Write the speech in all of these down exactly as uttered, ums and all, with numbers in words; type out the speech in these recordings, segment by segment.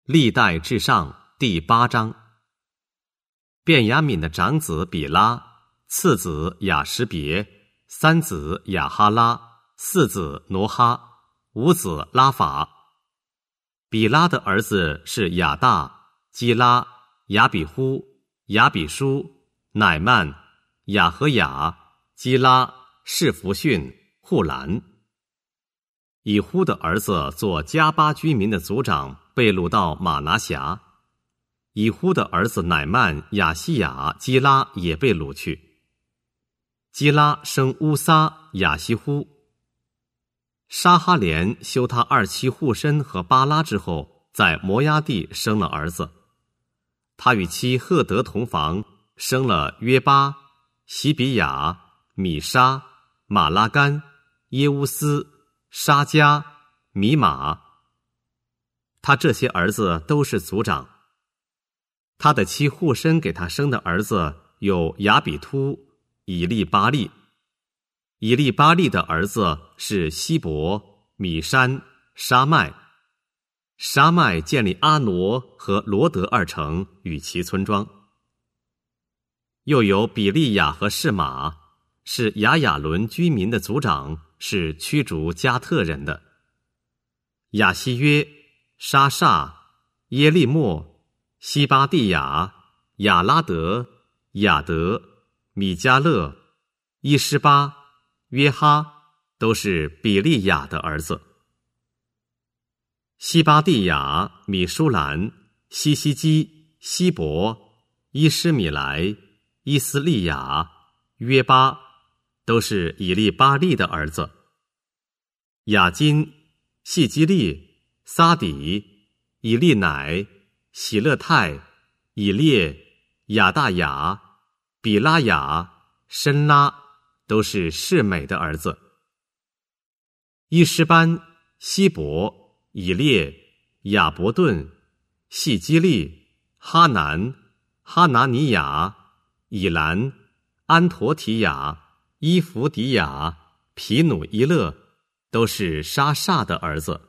历代至上第八章。便雅悯的长子比拉，次子雅什别，三子雅哈拉，四子挪哈，五子拉法。比拉的儿子是亚大、基拉、亚比忽、亚比书、乃曼、雅和雅、基拉、士弗逊、户兰。以呼的儿子做加巴居民的族长，被掳到马拿辖。以呼的儿子乃曼、亚西亚、基拉也被掳去。基拉生乌撒、亚西呼。沙哈连休他二妻户申和巴拉之后，在摩押地生了儿子。他与妻赫德同房，生了约巴、西比亚、米沙、马拉干、耶乌斯、沙加、米马。他这些儿子都是族长。他的妻户申给他生的儿子有亚比突、以利巴利。以利巴利的儿子是希伯、米山、沙麦。沙麦建立阿挪和罗德二城与其村庄。又有比利亚和士马，是亚雅伦居民的族长，是驱逐加特人的。亚西约、沙煞、耶利莫、西巴蒂亚、亚拉德、亚德、米迦勒、伊施巴、约哈，都是比利亚的儿子。西巴蒂亚、米舒兰、西西基、希伯、伊施米莱、伊斯利亚、约巴，都是以利巴利的儿子。雅金、细基利、撒底、以利乃、喜勒泰、以列、亚大雅、比拉雅、申拉，都是示美的儿子。伊施班、希伯、以列、亚伯顿、细基利、哈南、哈拿尼亚、以兰、安陀提亚、伊弗迪亚、皮努伊勒，都是沙煞的儿子。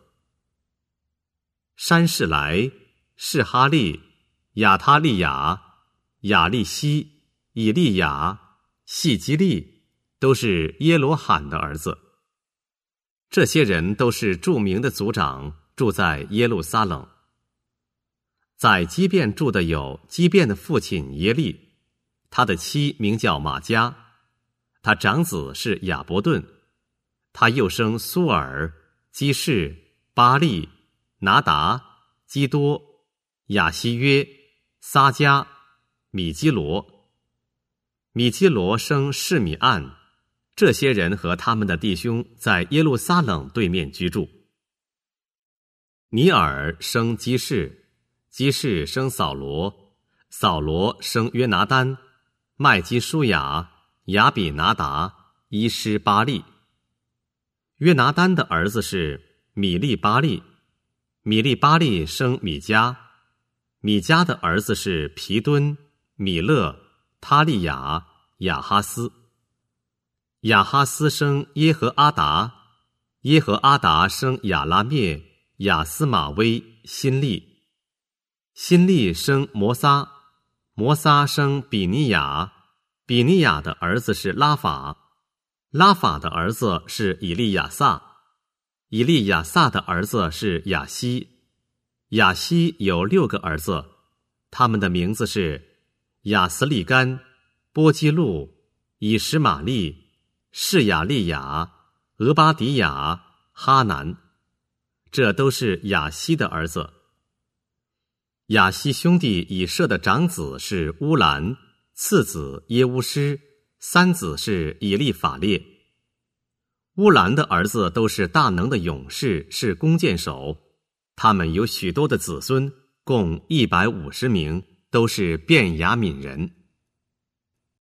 山士来、士哈利、亚他利亚、亚利西、以利亚、细基利，都是耶罗罕的儿子。这些人都是著名的族长，住在耶路撒冷。在基遍住的有基遍的父亲耶利，他的妻名叫玛迦，他长子是亚伯顿，他又生苏尔、基士、巴利、拿达、基多、亚西约、撒迦、米基罗。米基罗生示米暗，这些人和他们的弟兄在耶路撒冷对面居住。尼尔生基士，基士生扫罗，扫罗生约拿单、麦基舒雅、亚比拿达、伊施巴利。约拿单的儿子是米利巴利，米利巴利生米迦，米迦的儿子是皮敦、米勒、他利亚、亚哈斯。亚哈斯生耶和阿达，耶和阿达生亚拉灭、亚斯马威、辛利。辛利生摩撒，摩撒生比尼亚，比尼亚的儿子是拉法，拉法的儿子是以利亚撒，以利亚撒的儿子是亚西。亚西有六个儿子，他们的名字是亚斯利干、波基路、以实玛利、士亚利亚、俄巴迪亚、哈南，这都是亚西的儿子。亚西兄弟以舍的长子是乌兰，次子耶乌施，三子是以利法列。乌兰的儿子都是大能的勇士，是弓箭手，他们有许多的子孙，共一百五十名，都是便雅悯人。